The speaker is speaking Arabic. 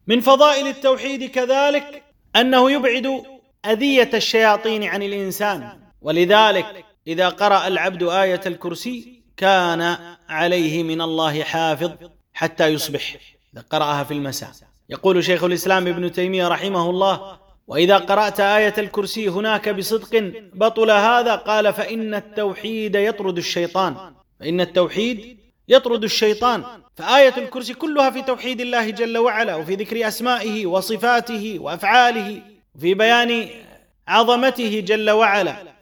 من فضائل التوحيد كذلك أنه يبعد أذية الشياطين عن الإنسان، ولذلك إذا قرأ العبد آية الكرسي كان عليه من الله حافظ حتى يصبح، إذا قرأها في المساء. يقول شيخ الإسلام ابن تيمية رحمه الله: وإذا قرأت آية الكرسي هناك بصدق بطل هذا. قال: فإن التوحيد يطرد الشيطان، فإن التوحيد يطرد الشيطان. فآية الكرسي كلها في توحيد الله جل وعلا، وفي ذكر أسمائه وصفاته وأفعاله، وفي بيان عظمته جل وعلا.